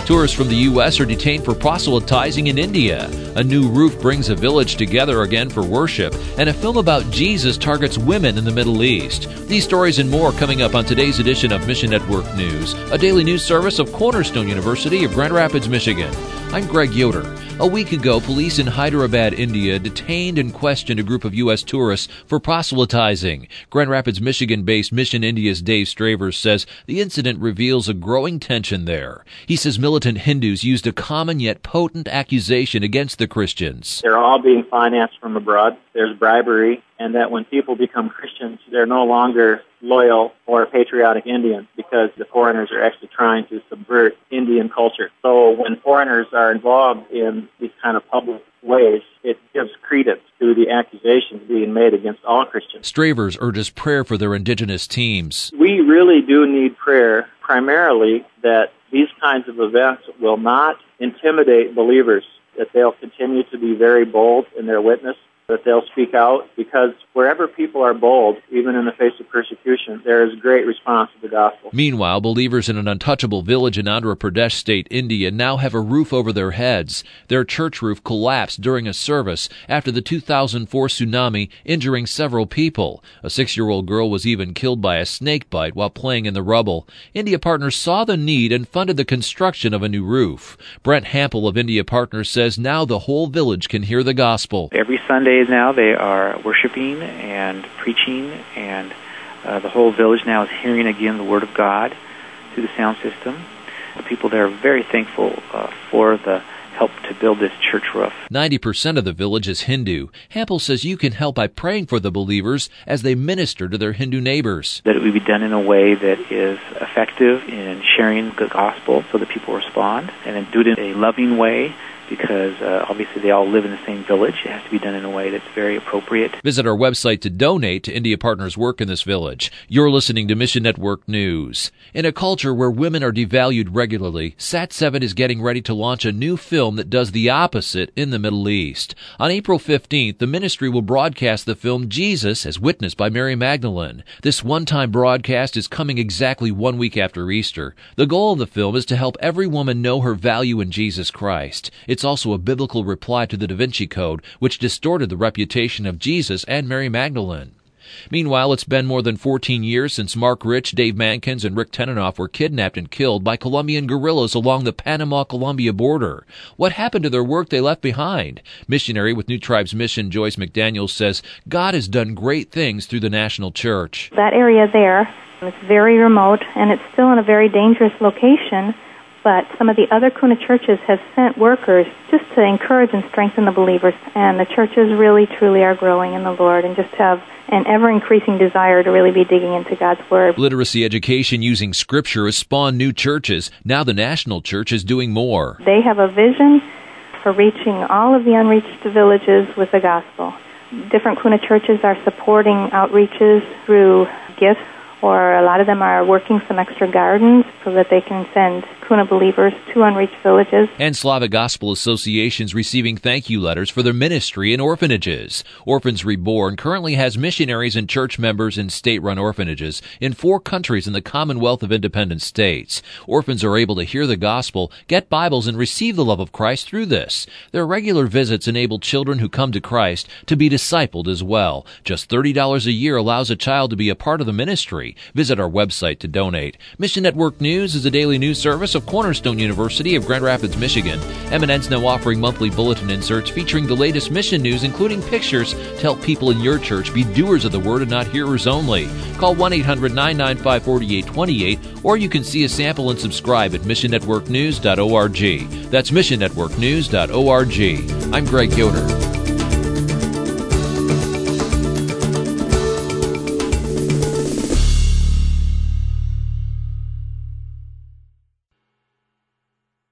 Tourists from the U.S. are detained for proselytizing in India. A new roof brings a village together again for worship. And a film about Jesus targets women in the Middle East. These stories and more coming up on today's edition of Mission Network News, a daily news service of Cornerstone University of Grand Rapids, Michigan. I'm Greg Yoder. A week ago, police in Hyderabad, India, detained and questioned a group of U.S. tourists for proselytizing. Grand Rapids, Michigan-based Mission India's Dave Stravers says the incident reveals a growing tension there. He says militant Hindus used a common yet potent accusation against the Christians. They're all being financed from abroad. There's bribery, and that when people become Christians, they're no longer loyal or patriotic Indians because the foreigners are actually trying to subvert Indian culture. So when foreigners are involved in these kind of public ways, it gives credence to the accusations being made against all Christians. Stravers urges prayer for their indigenous teams. We really do need prayer, primarily that these kinds of events will not intimidate believers, that they'll continue to be very bold in their witness, that they'll speak out, because wherever people are bold, even in the face of persecution, there is great response to the gospel. Meanwhile, believers in an untouchable village in Andhra Pradesh state, India, now have a roof over their heads. Their church roof collapsed during a service after the 2004 tsunami, injuring several people. A 6-year-old girl was even killed by a snake bite while playing in the rubble. India Partners saw the need and funded the construction of a new roof. Brent Hampel of India Partners says now the whole village can hear the gospel. Every Sunday now they are worshiping and preaching, and the whole village now is hearing again the Word of God through the sound system. The people there are very thankful for the help to build this church roof. 90% of the village is Hindu. Hampel says you can help by praying for the believers as they minister to their Hindu neighbors. That it would be done in a way that is effective in sharing the gospel so that people respond, and then do it in a loving way, because obviously they all live in the same village. It has to be done in a way that's very appropriate. Visit our website to donate to India Partners' work in this village. You're listening to Mission Network News. In a culture where women are devalued regularly, Sat7 is getting ready to launch a new film that does the opposite in the Middle East. On April 15th, the ministry will broadcast the film Jesus as witnessed by Mary Magdalene. This one-time broadcast is coming exactly 1 week after Easter. The goal of the film is to help every woman know her value in Jesus Christ. It's also a biblical reply to the Da Vinci Code, which distorted the reputation of Jesus and Mary Magdalene. Meanwhile, it's been more than 14 years since Mark Rich, Dave Mankins, and Rick Tenenoff were kidnapped and killed by Colombian guerrillas along the Panama-Colombia border. What happened to their work they left behind? Missionary with New Tribes Mission, Joyce McDaniel, says God has done great things through the national church. That area there is very remote, and it's still in a very dangerous location. But some of the other Kuna churches have sent workers just to encourage and strengthen the believers. And the churches really, truly are growing in the Lord and just have an ever-increasing desire to really be digging into God's Word. Literacy education using Scripture has spawned new churches. Now the national church is doing more. They have a vision for reaching all of the unreached villages with the gospel. Different Kuna churches are supporting outreaches through gifts, or a lot of them are working some extra gardens so that they can send Kuna believers to unreached villages. And Slavic Gospel Associations receiving thank you letters for their ministry in orphanages. Orphans Reborn currently has missionaries and church members in state-run orphanages in 4 countries in the Commonwealth of Independent States. Orphans are able to hear the gospel, get Bibles, and receive the love of Christ through this. Their regular visits enable children who come to Christ to be discipled as well. Just $30 a year allows a child to be a part of the ministry. Visit our website to donate. Mission Network News is a daily news service of Cornerstone University of Grand Rapids, Michigan. M&N's now offering monthly bulletin inserts featuring the latest mission news, including pictures to help people in your church be doers of the word and not hearers only. Call 1-800-995-4828, or you can see a sample and subscribe at missionnetworknews.org. That's missionnetworknews.org. I'm Greg Yoder.